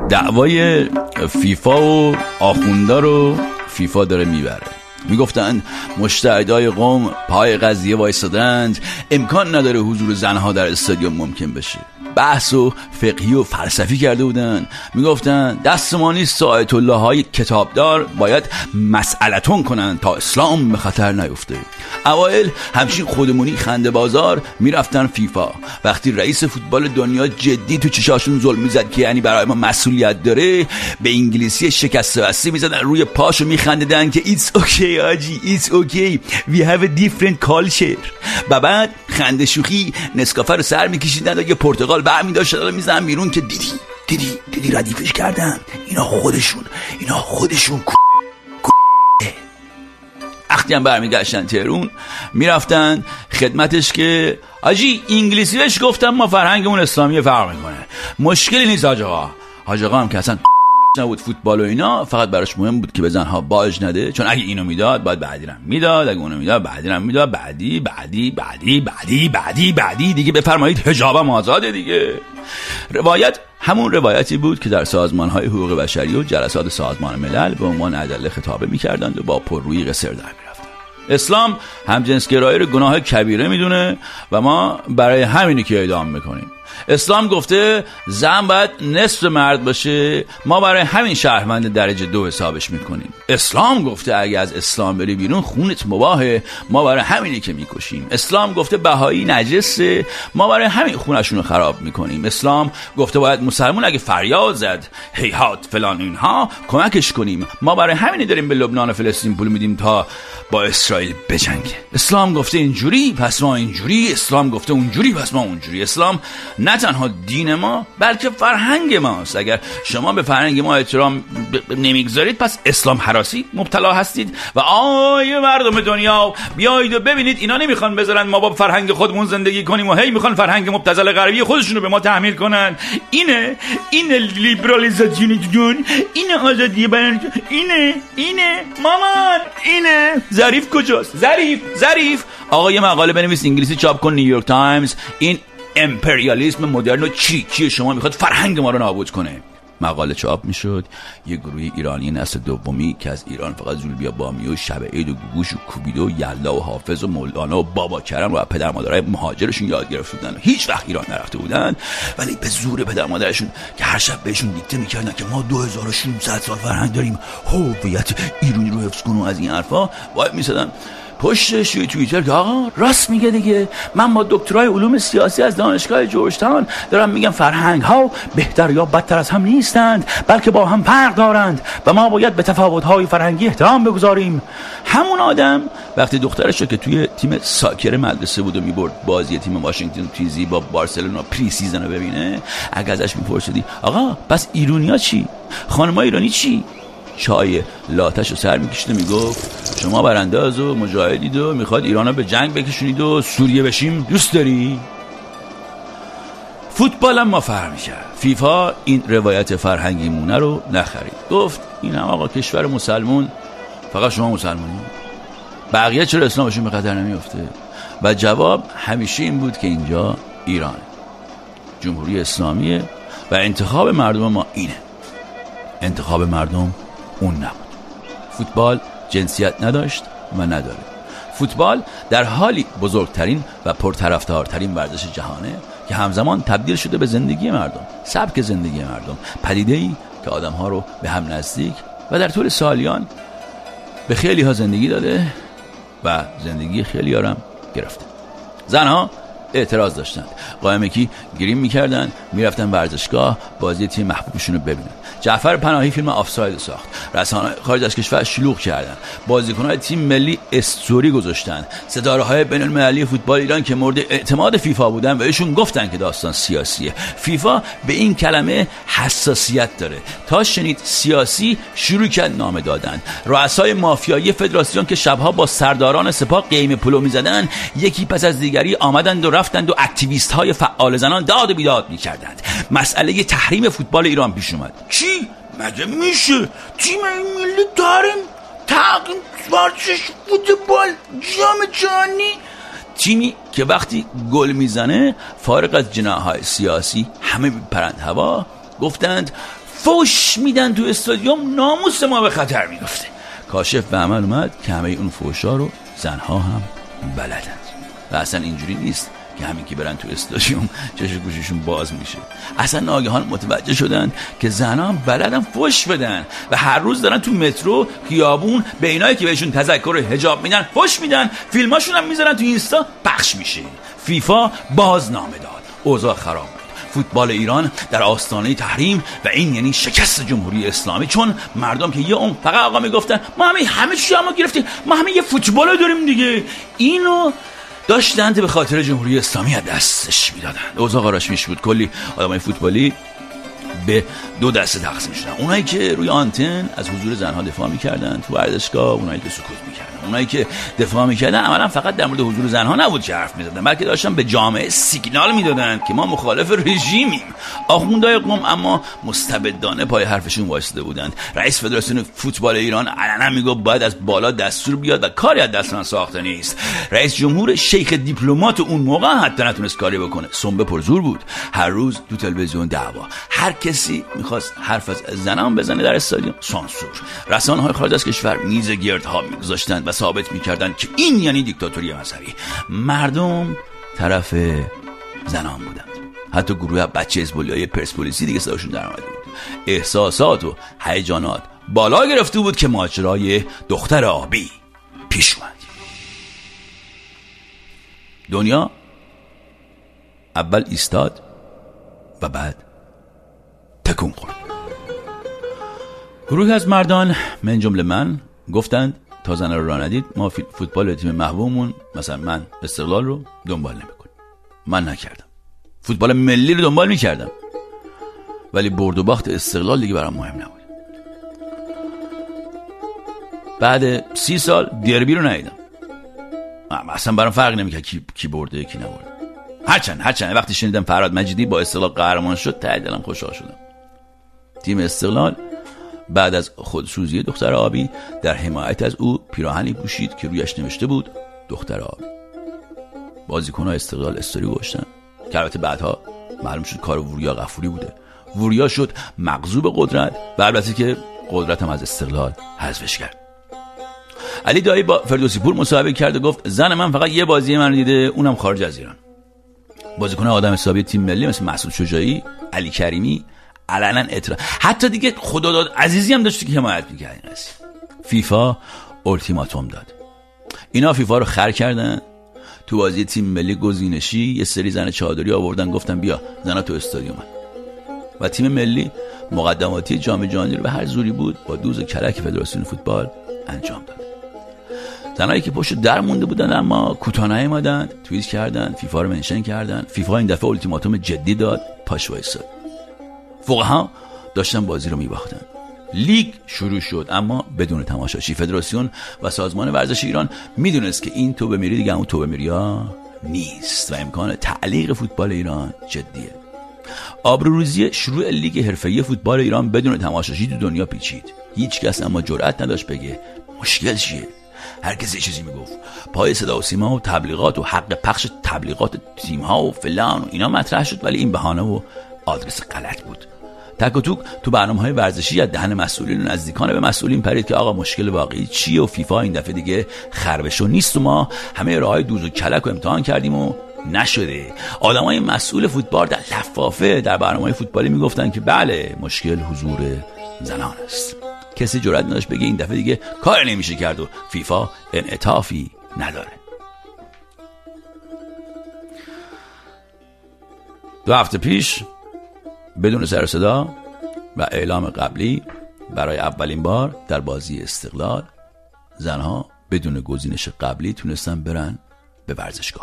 دعوای فیفا و آخوندا رو فیفا داره میبره. میگفتن مشتهدای قوم پای قضیه وایسادند، امکان نداره حضور زنها در استادیوم ممکن بشه. بحث و فقهی و فلسفی کرده بودن. میگفتن دست ما نیست، آیت الله های کتابدار باید مسئلتون کنن تا اسلام به خطر نیفته. اوایل همچین خودمونی خنده بازار میرفتن فیفا. وقتی رئیس فوتبال دنیا جدی تو چشاشون ظلم میزد که یعنی برای ما مسئولیت داره، به انگلیسی شکسته بسته میزدن روی پاشو میخندیدن که it's okay آجی، it's okay, we have a different culture. و بعد خنده شوخی نسکافه رو سر میکشیدن و یه پرتقال برمی داشتن و میزنن بیرون که دیدی ردیفش کردن، اینا خودشون وقتی هم برمیگشتن تهرون میرفتن خدمتش که آجی انگلیسی بهش گفتم ما فرهنگمون اسلامی فرق میکنه، مشکلی نیست حاج آقا هم که اصلا نبود فوتبال و اینا، فقط براش مهم بود که به زنها باج نده، چون اگه اینو میداد باید بعدی رم میداد، اگه اونو میداد بعدی رم میداد، بعدی دیگه بفرمایید حجابم آزاده دیگه. روایت همون روایتی بود که در سازمان‌های حقوق بشری و جلسات سازمان ملل به عنوان ادله خطابه می‌کردند و با پررویی قصر در می‌رفتند. اسلام همجنسگرایی رو گناه کبیره میدونه و ما برای همینی که اعدام میکنیم. اسلام گفته زن باید نصف مرد باشه، ما برای همین شهروند درجه 2 حسابش میکنیم. اسلام گفته اگه از اسلام بری بیرون خونت مباهه، ما برای همینی که میکشیم. اسلام گفته بهایی نجسه، ما برای همین خونشون رو خراب میکنیم. اسلام گفته باید مسلمون اگه فریاد زد هیهات فلان اینها کمکش کنیم، ما برای همینی داریم به لبنان و فلسطین پول میدیم تا با اسرائیل بجنگه. اسلام گفته اینجوری پس ما اینجوری، اسلام گفته اونجوری پس ما اونجوری. اسلام نه تنها دین ما بلکه فرهنگ ماست. اگر شما به فرهنگ ما احترام نمیگذارید پس اسلام هراسی مبتلا هستید. و آیه مردم دنیا بیایید و ببینید اینا نمیخوان بذارن ما با فرهنگ خودمون زندگی کنیم و هی میخوان فرهنگ مبتذل غربی خودشون رو به ما تحمیل کنن. اینه لیبرالیزاسیون، اینه آزادی بیان، اینه مامان، اینه. ظریف کجاست؟ ظریف آقا یه مقاله بنویس انگلیسی چاپ کن نیویورک تایمز. این امپریالیسم مدرن چیه شما میخواد فرهنگ ما رو نابود کنه. مقاله چاپ میشد. یه گروه ایرانی نسل دومی که از ایران فقط زولبیا بامی و شب عید و گوگوش و کوبیده و یلا و حافظ و مولانا و بابا کرم و پدر مادرای مهاجرشون یاد گرفته بودن و هیچ وقت ایران نرفته بودن، ولی به زور پدر مادرشون که هر شب بهشون دیکته میکردن که ما 2600 سال فرهنگ داریم، هویت ایرانی رو حفظ کن و از این حرفا وای میسادن پشتش توی توییتر که آقا راست میگه دیگه، من با دکترای علوم سیاسی از دانشگاه جورج تاون دارم میگم فرهنگ ها بهتر یا بدتر از هم نیستند بلکه با هم فرق دارند و ما باید به تفاوت های فرهنگی احترام بگذاریم. همون آدم وقتی دخترش که توی تیم ساکر مدرسه بود و میبرد بازی تیم واشنگتن تیزی با بارسلونا پری سیزن رو ببینه، اگه ازش میپرسیدی آقا پس ایرونیا چی؟ خانمای ایرانی چی؟ چای لاتش رو سر میکشید و میگفت شما برانداز و مجاهدید و میخواد ایرانو به جنگ بکشونید و سوریه بشیم دوست داری؟ فوتبال هم ما فرق میکرد. فیفا این روایت فرهنگی مونه رو نخرید، گفت این هم آقا کشور مسلمون، فقط شما مسلمانی، بقیه چرا اسلامشون به خطر نمیفته؟ و جواب همیشه این بود که اینجا ایرانه، جمهوری اسلامیه و انتخاب مردم ما اینه. انتخاب مردم اون نبود. فوتبال جنسیت نداشت و نداره. فوتبال در حالی بزرگترین و پرطرفدارترین ورزش جهانه که همزمان تبدیل شده به زندگی مردم، سبک زندگی مردم، پدیده‌ای که آدم‌ها رو به هم نزدیک و در طول سالیان به خیلی ها زندگی داده و زندگی خیلی ها رو هم گرفته. زنها اعتراض داشتند، قائمکی گریم میکردن، میرفتن ورزشگاه بازی تیم محبوبشون رو ببینن. جعفر پناهی فیلم آفساید ساخت، رسانه‌های خارج از کشور شلوغ کردن، بازیکن‌های تیم ملی استوری گذاشتن، ستاره‌های بین‌المللی فوتبال ایران که مورد اعتماد فیفا بودن و ایشون گفتن که داستان سیاسیه. فیفا به این کلمه حساسیت داره. تا شنید سیاسی شروع کرد نام دادن. رؤسای مافیایی فدراسیون که شبها با سرداران سپاه قیم پلو می‌زدن، یکی پس از دیگری آمدند و رفتند و اکتیویست‌های فعال زنان داد و بیداد می‌کردند. مسئله تحریم فوتبال ایران پیش اومد. چی؟ مگه میشه؟ تیم ملی داریم؟ تحریم ورزش فوتبال جام جهانی؟ تیمی که وقتی گل میزنه فارغ از جناح‌های سیاسی همه میپرند هوا. گفتند فوش میدن تو استادیوم، ناموس ما به خطر میفته. کاشف به عمل اومد که همه اون فوشا رو زنها هم بلدن و اصلا اینجوری نیست که همین که برن تو استادیوم چشم گوششون باز میشه. اصلا ناگهان متوجه شدن که زنها هم بلدن فوش بدن و هر روز دارن تو مترو، خیابون به اینایی که بهشون تذکر حجاب میدن فوش میدن، فیلماشون هم میذارن تو اینستا پخش میشه. فیفا بازنامه داد، اوضاع خراب بود. فوتبال ایران در آستانه تحریم و این یعنی شکست جمهوری اسلامی، چون مردم که یه اون فقط آقا میگفتن ما همه چی ما گرفتیم، ما همه یه فوتبال داریم دیگه، اینو داشتند به خاطر جمهوری اسلامی از دستش میدادن. اوضاع قاراش میش بود. کلی آدمای فوتبالی به دو دسته تقسیم شدن. اونایی که روی آنتن از حضور زنها دفاع میکردن تو ورزشگاه، اونایی که سکوت میکردن. اونایی که دفاع میکردن عملا فقط در مورد حضور زنها نبود که حرف میزدن، بلکه داشتن به جامعه سیگنال میدادن که ما مخالف رژیمیم. آخوندهای قم اما مستبدانه پای حرفشون وایساده بودند. رئیس فدراسیون فوتبال ایران علنا میگفت باید از بالا دستور بیاد و کاری از دست من ساخته نیست. رئیس جمهور شیخ دیپلمات اون موقع حتی نتونست کاری بکنه. سنبه پرزور بود. هر روز تو تلویزیون دعوا. هر کسی میخواست حرف از زنان بزنه در استادیوم سانسور. رسانه‌های خارج از کشور میز گردها میگذاشتن و ثابت میکردن که این یعنی دیکتاتوری مذهبی. مردم طرف زنان بودند. حتی گروه بچه حزب‌الله‌های پرسپولیسی دیگه صداشون در اومده بود. احساسات و هیجانات بالا گرفته بود که ماجرای دختر آبی پیش اومد. دنیا اول ایستاد و بعد تکون خورد. گروهی از مردان من جمله من گفتند تا زنها رو راه ندید ما فوتبال تیم محبوبمون مثلا من استقلال رو دنبال نمیکنیم. من نکردم. فوتبال ملی رو دنبال میکردم ولی برد و باخت استقلال دیگه برام مهم نبود. بعد 30 سال دربی رو ندیدم. اصلا برام فرق نمیکنه کی برده کی نبرده. هرچند وقتی شنیدم فرهاد مجیدی با استقلال قهرمان شد ته دلم خوشحال شدم. تیم استقلال بعد از خودسوزی دختر آبی در حمایت از او پیراهنی پوشید که رویش نوشته بود دختر آبی. بازیکن‌های استقلال استوری گذاشتن که البته بعدها معلوم شد کار وریا غفوری بوده. وریا شد مغصوب قدرت و البته که قدرت هم از استقلال حذفش کرد. علی دایی با فردوسی پور مصاحبه کرد و گفت زن من فقط یه بازی من دیده، اونم خارج از ایران. بازیکن آدم حسابی تیم ملی مثل مسعود شجاعی، علی کریمی علنا اعتراض، حتی دیگه خداداد عزیزی هم داشت که حمایت می‌کرد این قضیه. فیفا اولتیماتوم داد. اینا فیفا رو خر کردن. تو بازی تیم ملی گزینشی یه سری زن چادری آوردن گفتن بیا زنا تو استادیوم و تیم ملی مقدماتی جام جهانی رو به هر زوری بود با دوز کلک فدراسیون فوتبال انجام داد. زنایی که پشت در مونده بودن اما کوتاه نیامدن، توییت کردن، فیفا رو منشن کردن. فیفا این دفعه اولتیماتوم جدی داد، پاش وایساد. فقها داشتن بازی رو میباختن. لیگ شروع شد اما بدون تماشاچی. فدراسیون و سازمان ورزش ایران میدونست که این توبه میری دیگه همون توبه میریا نیست و امکان تعلیق فوتبال ایران جدیه. آبروریزی شروع لیگ حرفه‌ای فوتبال ایران بدون تماشاچی تو دنیا پیچید. هیچ کس اما جرئت نداشت بگه مشکل چیه. هر کسی چیزی میگفت. پای صدا و سیما و تبلیغات و حق پخش تبلیغات تیم‌ها و فلان و اینا مطرح شد ولی این بهانه و آدرس غلط بود. تک و توک تو برنامه‌های ورزشی از دهن مسئولین و نزدیکان به مسئولین پرید که آقا مشکل واقعی چیه و فیفا این دفعه دیگه خربشو نیست و ما همه راههای دوز و کلک رو امتحان کردیم و نشده. آدمای مسئول فوتبال در لفافه در برنامه‌های فوتبالی میگفتن که بله مشکل حضور زنان است. کسی جرئت نداشت بگه این دفعه دیگه کار نمیشه کرد و فیفا انعطافی نداره. 2 هفته پیش بدون سر صدا و اعلام قبلی برای اولین بار در بازی استقلال زنها بدون گزینش قبلی تونستن برن به ورزشگاه.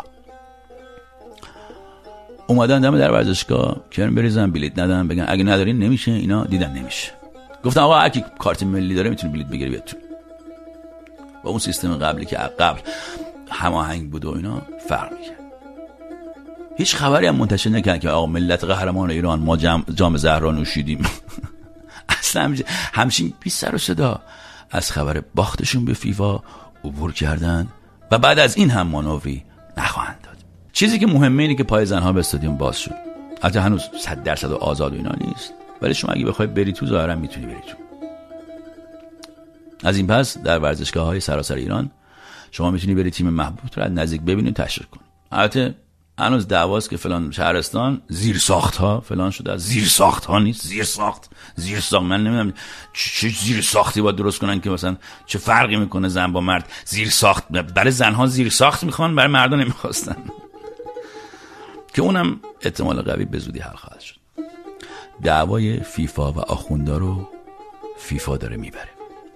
اومدن دم در ورزشگاه کرم بریزن بلیت ندن بگن اگه ندارین نمیشه. اینا دیدن نمیشه. گفتن آقا هر کی کارت ملی داره میتونه بلیت بگیره بیاد تو. با اون سیستم قبلی که قبل هماهنگ بود و اینا فرق می‌کرد. هیچ خبری هم منتشر نکردن که آقا ملت قهرمان ایران ما جام زهرا نوشیدیم. اصلا همچین بی سر و صدا از خبر باختشون به فیفا عبور کردن و بعد از این هم مانوری نخواهند داد. چیزی که مهمه اینه که پای زنها به استادیوم باز شد. البته هنوز 100% آزاد و اینا نیست ولی شما اگه بخوای بری تو ظاهرا میتونی بری تو. از این پس در ورزشگاه‌های سراسر ایران شما میتونی بری تیم محبوب رو از نزدیک ببینی و تشویق کنی. البته هنوز دعواست که فلان شهرستان زیر ساخت ها فلان شده. زیر ساخت ها نیست، زیر ساخت من نمیدونم چه زیر ساختی باید درست کنن که مثلا چه فرقی میکنه زن با مرد. زیر ساخت برای زنها زیر ساخت میخوان، برای مردا نمیخواستن که اونم احتمال قوی به زودی حل خواهد شد. دعوای فیفا و آخوندا رو فیفا داره میبره.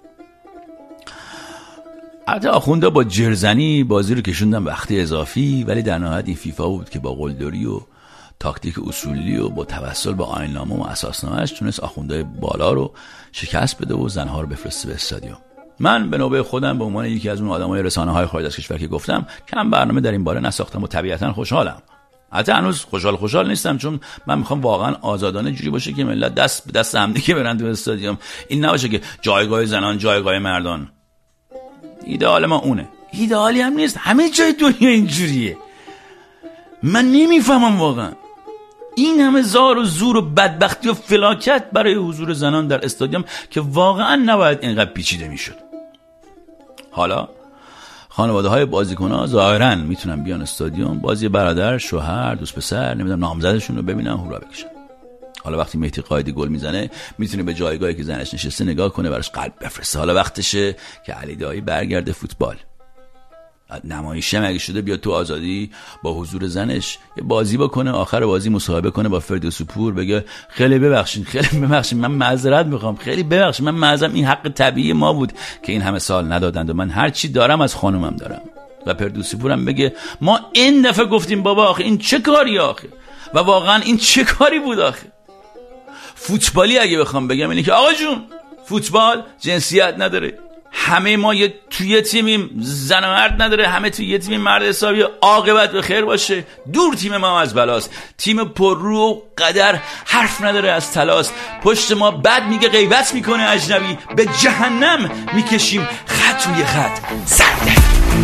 البته آخوندا با جرزنی بازی رو کشوندن وقتی اضافی، ولی در نهایت این فیفا بود که با قلدری و تاکتیک اصولی و با توسل به آیین‌نامه و اساسنامه‌اش تونست آخوندای بالا رو شکست بده و زنها رو بفرسته به استادیوم. من به نوبه خودم به عنوان یکی از اون آدمای رسانه‌های خارج از کشور که گفتم کم برنامه در این باره نساختم و طبیعتاً خوشحالم. البته هنوز خوشحال نیستم، چون من میخوام واقعا آزادانه جوری باشه که ملت دست به دست هم دیگه برن تو استادیوم. این نباشه که جایگاه زنان جایگاه مردان. ایدئال ما اونه. ایدئالی هم نیست، همه جای دنیا اینجوریه. من نمیفهمم واقعا این همه زار و زور و بدبختی و فلاکت برای حضور زنان در استادیوم که واقعا نباید اینقدر پیچیده میشد. حالا خانواده های بازیکن‌ها ظاهراً میتونن بیان استادیوم بازی برادر، شوهر، دوست پسر، نمیدونم نامزدشون رو ببینن، هورا بکشن. حالا وقتی مهدی قائدی گل میزنه میتونه به جایگاهی که زنش نشسته نگاه کنه، براش قلب بفرسته. حالا وقتشه که علی دایی برگرده فوتبال. نمایشه مگه شده بیاد تو آزادی با حضور زنش یه بازی بکنه، آخر بازی مصاحبه کنه با فردوسی پور، بگه خیلی ببخشید من معذرت میخوام، خیلی ببخشید من معذرم، این حق طبیعی ما بود که این همه سال ندادند و من هر چی دارم از خانومم دارم. و فردوسی پورم بگه ما این دفعه گفتیم بابا آخه این چه کاری آخه، و واقعا این چه کاری بود آخه. فوتبالی اگه بخوام بگم اینه که آقا جون فوتبال جنسیت نداره، همه ما توی تیمیم، زن و مرد نداره، همه توی یه تیم مرد حسابی. عاقبت به خیر باشه. دور تیم ما از بلاست، تیم پر رو و قدر حرف نداره از تلاس. پشت ما بد میگه غیبت میکنه اجنبی، به جهنم میکشیم خط روی خط سرده.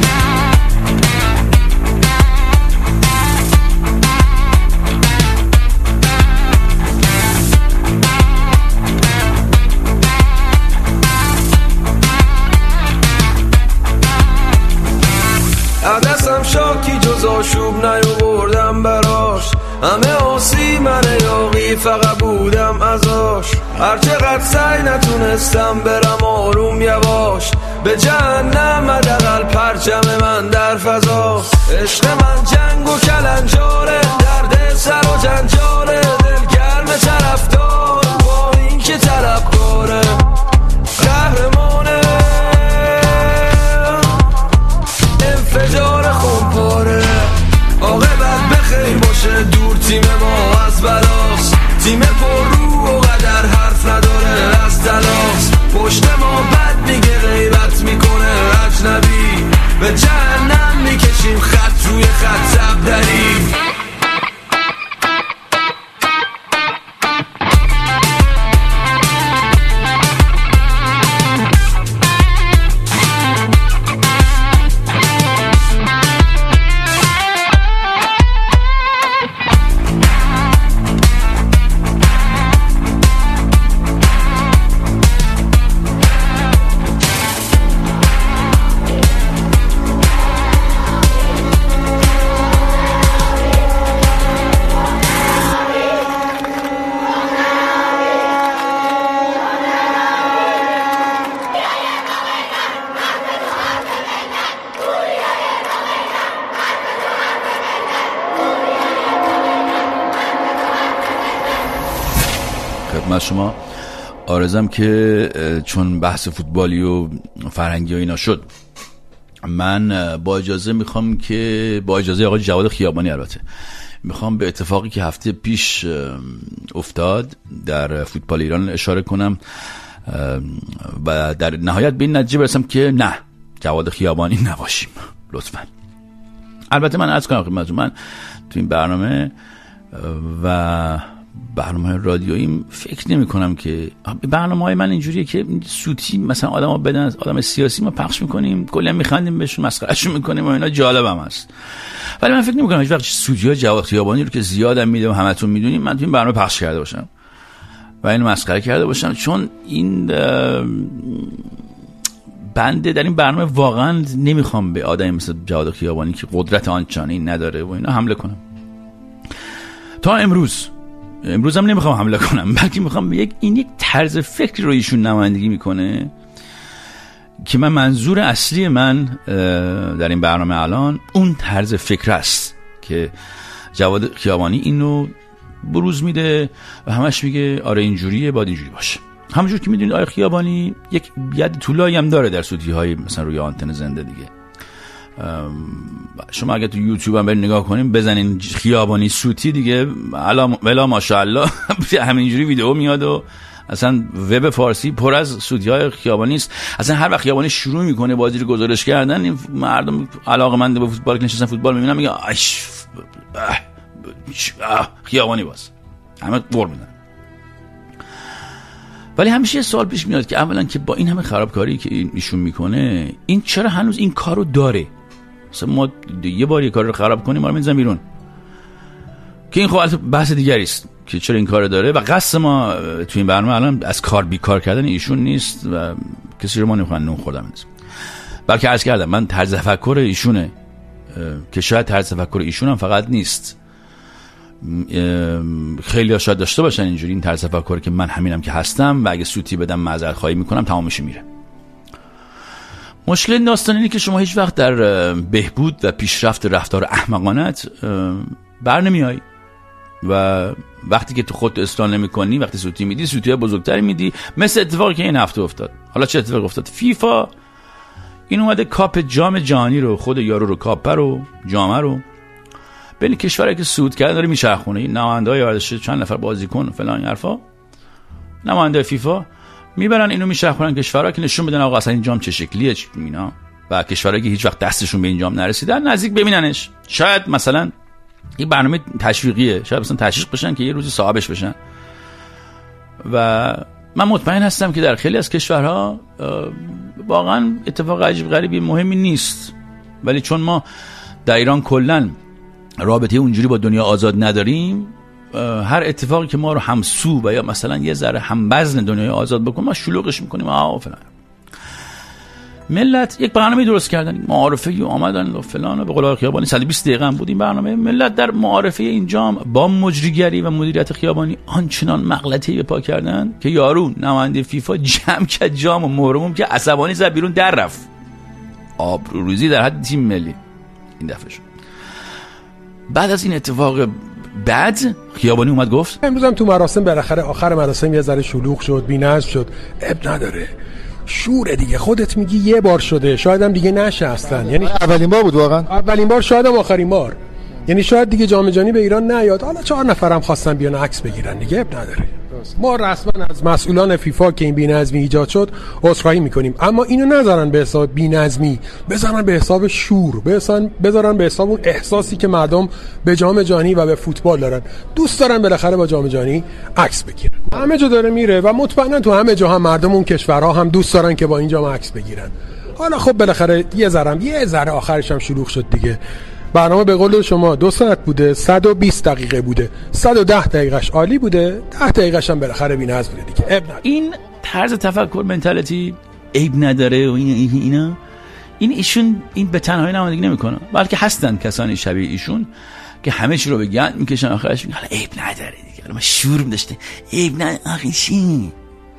دستم شاکی جز آشوب نیاوردم براش، همه آسی من یاقی فقط بودم ازاش. هرچقدر سعی نتونستم برم آروم یواش، به جهنم حداقل پرچم من در فضا. عشق من جنگ و کلنجاره، درد سر و جنجاله، دلگرم طرفدار با این که طلبکاره. قهرمانه انفجار خونپاره، عاقبت بخیر باشه. دور تیم ما از بلاست، تیم پر رو و قدر حرف نداره از تلاس. پشت ما بد میگه غیبت میکنه اجنبی، به جهنم میکشیم خط روی خط زبدری. خدمت شما آرزم که چون بحث فوتبالی و فرهنگی و اینا شد، من با اجازه میخوام که با اجازه آقای جواد خیابانی البته میخوام به اتفاقی که هفته پیش افتاد در فوتبال ایران اشاره کنم و در نهایت به این نتیجه برسم که نه، جواد خیابانی نباشیم لطفا. البته من عرض کنم خدمتتون، من تو این برنامه و برنامه رادیویی فکر نمی کنم که برنامه‌های من اینجوریه که سوتی مثلا آدم‌ها بدن، آدم سیاسی ما پخش میکنیم، کلا میخندیم بهشون، مسخرهشون میکنیم و اینا، جالبم هست. ولی من فکر نمی کنم هیچ وقت سوتی‌های جواد خیابانی رو که زیادم میدونم همتون میدونیم من تو این برنامه پخش کرده باشم. و اینو مسخره کرده باشم، چون این بنده در این برنامه واقعا نمیخوام به آدمی مثل جواد خیابانی که قدرت آنچنانی نداره و اینا حمله کنم. تا امروز هم نمیخوام حمله کنم، بلکه میخوام یک طرز فکری رو ایشون نمایندگی میکنه که منظور اصلی من در این برنامه الان اون طرز فکر است که جواد خیابانی اینو بروز میده و همش میگه آره اینجوریه، باید اینجوری باشه. همونجور که میدونید آقای خیابانی یک ید طولایی هم داره در صوتی‌های مثلا روی آنتن زنده دیگه. شما اگه تو یوتیوب هم برید نگاه کنیم، بزنین خیابانی صوتی دیگه، الا ماشاءالله همینجوری ویدیو میاد و اصلا وب فارسی پر از صوتی‌های خیابانی است. اصلا هر وقت خیابانی شروع میکنه بازی رو گزارش کردن، این مردم علاقه‌مند به فوتبال که نشستن فوتبال میبینن میگه خیابانی باز، همه قر میدن. ولی همیشه یه سوال پیش میاد که اولا که با این همه خرابکاری که ایشون میکنه، این چرا هنوز این کارو داره؟ مثلا ما یه بار یه کار رو خراب کنیم ما رو میذارن بیرون، که این خب بحث دیگری است که چرا این کارو داره. و قصد ما تو این برنامه الان از کار بیکار کردن ایشون نیست و کسی رو ما نمیخوان نون خوردن نیست، بلکه عرض کردم من طرز تفکر ایشونه که شاید طرز تفکر ایشون هم فقط نیست، خیلی ها شاید داشته باشن اینجوری این طرز تفکر که من همینم که هستم و اگه سوتی بدم معذرت خواهی میکنم تمامش میره. مشکل داستان اینه که شما هیچ وقت در بهبود و پیشرفت رفتار احمقانت بر نمیای و وقتی که تو خودت اصلاح نمی‌کنی، وقتی سوتی میدی سوتی بزرگتری میدی، مثل اتفاقی که این هفته افتاد. حالا چه اتفاقی افتاد؟ فیفا این اومده کاپ جام جهانی رو، خود یارو رو کاپ رو جام رو بین کشورایی که صعود کردن داره میچرخونه. این نماینده‌های ورزشی چند نفر بازیکن و فلان حرفا، نماینده فیفا میبرن اینو میچرخونن کشورها که نشون بدن آقا اصلا این جام چه شکلیه اینا، و کشورایی که هیچ وقت دستشون به این جام نرسیدن نزدیک ببیننش. شاید مثلا این برنامه تشویقیه، شاید مثلا تشویق بشن که یه روزی صاحبش بشن. و من مطمئن هستم که در خیلی از کشورها واقعا اتفاق عجیب غریبی مهمی نیست، ولی چون ما در ایران کلا رابطه اونجوری با دنیا آزاد نداریم، هر اتفاقی که ما رو همسو و یا مثلا یه ذره هم وزن دنیای آزاد بکنه ما شلوغش میکنیم و فلان. ملت یک برنامه درست کردن، معارفه آمدن و فلان، و به قول خیابانی 120 دقیقه هم بود این برنامه. ملت در معارفه این جام با مجریگری و مدیریت خیابانی آنچنان مغلطه‌ای به پا کردن که یارو نماینده فیفا جمع کرد جام و مهرموم که عصبانی زد بیرون در رفت. آبروریزی در حد تیم ملی این دفعه شد. بعد از این اتفاق بعد خیابانی اومد گفت امروز هم تو مراسم بالاخره آخر مراسم یه ذره شلوغ شد، بی‌نظم شد، اب نداره، شوره دیگه، خودت میگی یه بار شده، شاید هم دیگه نشه اصلا. یعنی اولین بار بود واقعا، اولین بار، شاید هم آخرین بار. یعنی شاید دیگه جام جهانی به ایران نیاد. حالا 4 نفرم خواستن بیان عکس بگیرن دیگه، اب نداره. ما رسما از مسئولان فیفا که این بی‌نظمی ایجاد شد عذرخواهی میکنیم، اما اینو نذارن به حساب بی‌نظمی، بذارن به حساب شور، بذارن به حساب اون احساسی که مردم به جام جهانی و به فوتبال دارن. دوست دارن بالاخره با جام جهانی عکس بگیرن. همه جا داره میره و مطمئنا تو همه جا هم مردم اون کشورها هم دوست دارن که با این جام عکس بگیرن. حالا خب بالاخره یه ذره آخرش هم شلوغ شد دیگه. برنامه به قول شما 2 ساعت بوده، 120 دقیقه بوده، 110 دقیقش عالی بوده، 10 دقیقش هم بالاخره بی‌نظم بوده دیگه. این طرز تفکر منتالیتی عیب نداره و اینا این ایشون این به تنهایی نمایندگی نمیکنه، بلکه هستن کسانی شبیه ایشون که همه چی رو به گند میکشن، آخرش میگن حالا عیب نداره دیگه، ما شور داشته عیب نداره آخه چی.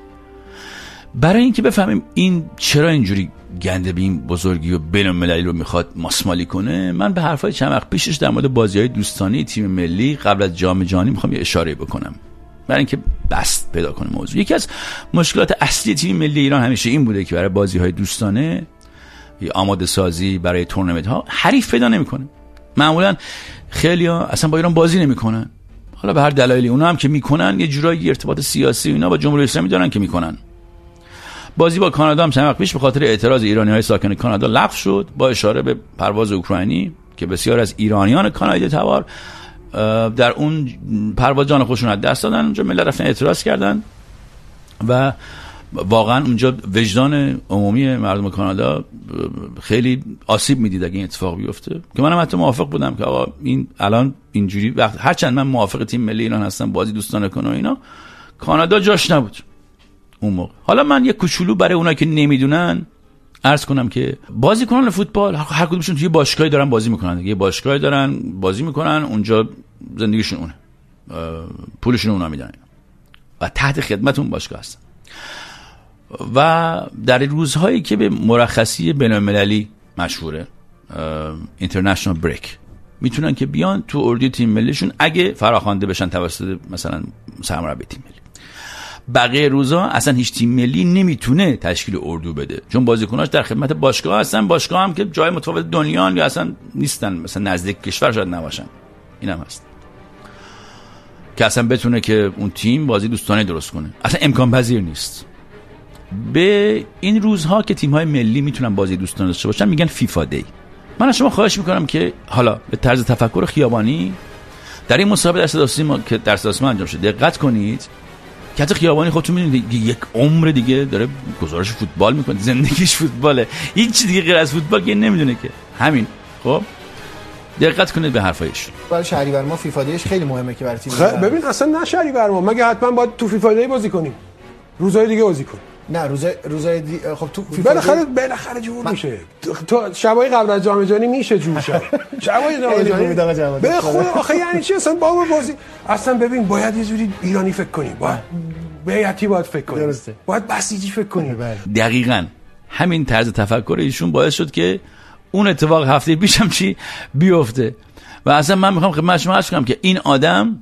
برای اینکه بفهمیم این چرا اینجوری گنده به این بزرگی و بین المللی رو میخواد ماسمالی کنه، من به حرفای چند وقت پیشش در مورد بازی‌های دوستانه تیم ملی قبل از جام جهانی میخوام یه اشاره بکنم برای اینکه بست پیدا کنه موضوع. یکی از مشکلات اصلی تیم ملی ایران همیشه این بوده که برای بازی‌های دوستانه یا آماده سازی برای تورنمنت‌ها حریف پیدا نمیکنه. معمولا خیلی‌ها اصلا با ایران بازی نمیکنن، حالا به هر دلایلی. اونا هم که میکنن یه جورایی ارتباط سیاسی اینا با جمهوری اسلامی دارن که میکنن. بازی با کانادا هم چند وقت پیش به خاطر اعتراض ایرانی‌های ساکن کانادا لغو شد با اشاره به پرواز اوکراینی که بسیار از ایرانیان کانادایی تبار در اون پرواز جان خودشون از دست دادن. اونجا ملت رفتن اعتراض کردن و واقعا اونجا وجدان عمومی مردم کانادا خیلی آسیب میدید اگه این اتفاق بیفته، که منم حتی موافق بودم که آقا این الان اینجوری وقت هرچند من موافق تیم ملی ایران هستم بازی دوستانه کنه و اینا، کانادا جاش نبود اون موقع. حالا من یه کوچولو برای اونایی که نمیدونن عرض کنم که بازیکنان فوتبال هر کدومشون توی باشگاهی دارن بازی میکنن، یه باشگاهی دارن بازی میکنن، اونجا زندگیشون اونه، پولشون اونا میدن و تحت خدمت اون باشگاه هستن. و در روزهایی که به مرخصی بین‌المللی مشهوره اینترنشنال بریک میتونن که بیان تو اردوی تیم ملیشون اگه فراخوانده بشن توسط مثلا سرمربی تیم ملی. بقیه روزا اصلا هیچ تیم ملی نمیتونه تشکیل اردو بده چون بازیکناش در خدمت باشگاه هستن، باشگاه هم که جای متفاوت دنیان یا اصلا نیستن، مثلا نزدیک کشور شاید نباشن. اینم هست که اصلا بتونه که اون تیم بازی دوستانه درست کنه، اصلا امکان پذیر نیست. به این روزها که تیم‌های ملی میتونن بازی دوستانه داشته باشن میگن فیفا دی. من از شما خواهش میکنم که حالا به طرز تفکر خیابانی در این مسابقه در صدا انجام شده دقت کنید که حتی خیابانی خودتون میدونید یک عمر دیگه داره گزارش فوتبال میکنه، زندگیش فوتباله، هیچ دیگه غیر از فوتبال که نمیدونه که همین. خب دقت کنید به حرفایش. برای شهریور ما فیفا دیش خیلی مهمه که برای تیم ببین اصلا نه شهریور ما مگه حتما باید تو فیفا دی بازی کنیم، روزهای دیگه بازی کنیم. نه روزای خب تو فیفا بالاخره جور میشه. تو شبای قبل از جام جهانی میشه جور شه. شبای جام جهانی به خود آخه یعنی چی اصلا بازی اصلا ببین باید یه جوری ایرانی فکر کنیم، باید بیاتی باید فکر کنیم، درسته، باید بسیجی فکر کنیم. دقیقاً همین طرز تفکر ایشون باعث شد که اون اتفاق هفته پیشم چی بیفته. و اصلا من میخوام خدمت شما عرض کنم که این آدم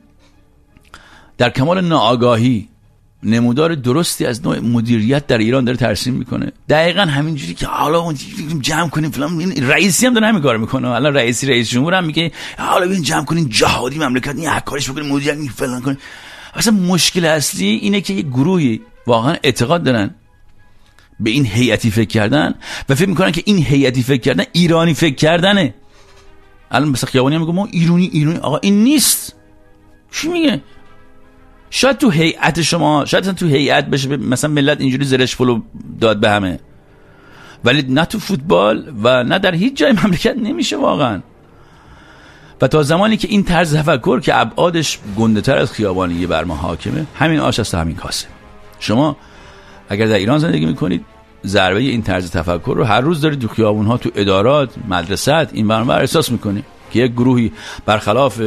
در کمال ناآگاهی نمودار درستی از نوع مدیریت در ایران داره ترسیم میکنه. دقیقاً همینجوری که حالا اون جمع کنیم فلان، رئیسی هم داره همین کارو میکنه. الان رئیس جمهور هم میگه حالا ببین جمع کنین جهادی مملکت این حکارش بکنین مدیریت فلان کنین. اصلا مشکل اصلی اینه که یک گروهی واقعا اعتقاد دارن به این هیئتی فکر کردن و فکر میکنن که این هیئتی فکر کردن ایرانی فکر کردنه. الان مثلا خیابانی هم میگه ما ایرانی آقا این نیست. چی میگه؟ شاید تو هیئت شما، شاید تو هیئت بشه مثلا ملت اینجوری زرش فلو داد به همه، ولی نه تو فوتبال و نه در هیچ جای مملکت نمیشه واقعا. و تا زمانی که این طرز تفکر که ابعادش گنده‌تر از خیابانی بر ما حاکمه، همین آش است همین کاسه. شما اگر در ایران زندگی میکنید ضربه این طرز تفکر رو هر روز دارید تو خیابون‌ها، تو ادارات، مدرسات این برنامه احساس میکنید که یک گروهی برخلاف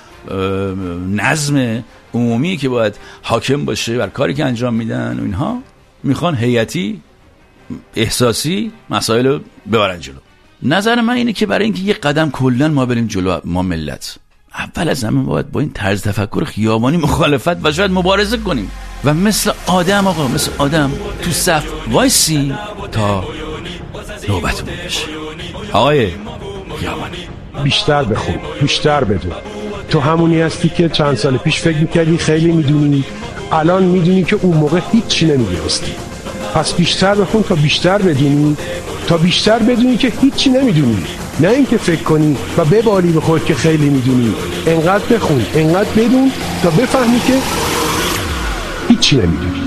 نظم عمومی که باید حاکم باشه بر کاری که انجام میدن و اینها میخوان هیئتی احساسی مسائل رو ببرن جلو. نظر من اینه که برای اینکه یک قدم کلا ما بریم جلو، ما ملت اول از همه باید با این طرز تفکر خیابانی مخالفت و شاید مبارزه کنیم و مثل آدم آقا مثل آدم تو صف وایسی تا نوبتمون بشه. آقای خیابانی بیشتر بخون، بیشتر بدون. تو همونی هستی که چند سال پیش فکر میکردی خیلی میدونی، الان میدونی که اون موقع هیچی نمیدونستی. پس بیشتر بخون تا بیشتر بدونی، تا بیشتر بدونی که هیچی نمیدونی، نه اینکه فکر کنی و ببالی به خود که خیلی میدونی. انقدر بخون، انقدر بدون تا بفهمی که هیچی نمیدونی.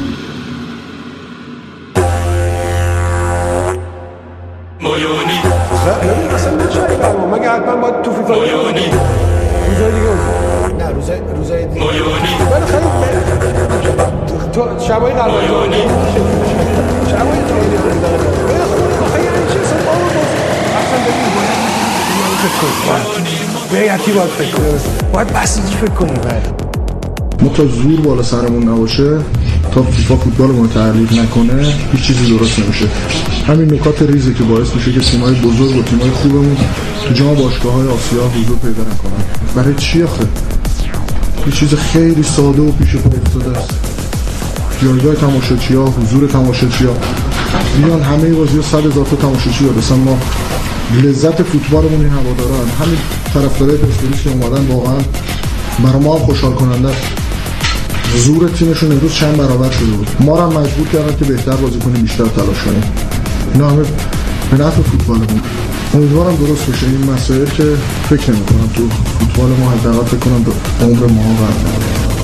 مایونی اصلا نشاری برمون مگه حتما باید تو فیفا مایونی روزای دیگه نه روزای دیگه مایونی بالاخره تو شبای قبل از جام شبای دیگه به خود آخه یعنی چی اصلا اصلا ببین باید فکر کنی، بیاتی باید فکر کنی، باید بسیجی فکر کنی. ما تا زور بالا سرمون نباشه، تا فیفا فوتبال رو تعریف نکنه، هیچ چیزی درست نمیشه. همین نکات ریزی که باعث میشه که تیم‌های بزرگ و تیم‌های خوبمون تو جام باشگاه‌های آسیا حضور پیدا نکنن. برای چی آخه؟ یه چیز خیلی ساده و پیش پا افتاده است. جایگاه تماشاچی‌ها، حضور تماشاچی‌ها، بیان همه بازی‌ها 100,000 تا تماشاچی برسن. ما لذت فوتبالمون این هواداران، همین طرفدارای پرسپولیس که اومدن واقعا برای ما هم خوشحال کننده است. زور تیمشون امروز چند برابر شده بود. ما رو هم مجبور کردن که بهتر بازی کنیم، بیشتر تلاش کنیم. اینا همه به نفع فوتبالمون. امیدوارم درست بشه این مسائل که فکر نمی‌کنم تو فوتبال ما حداقل فکر کنم به عمر ما قرار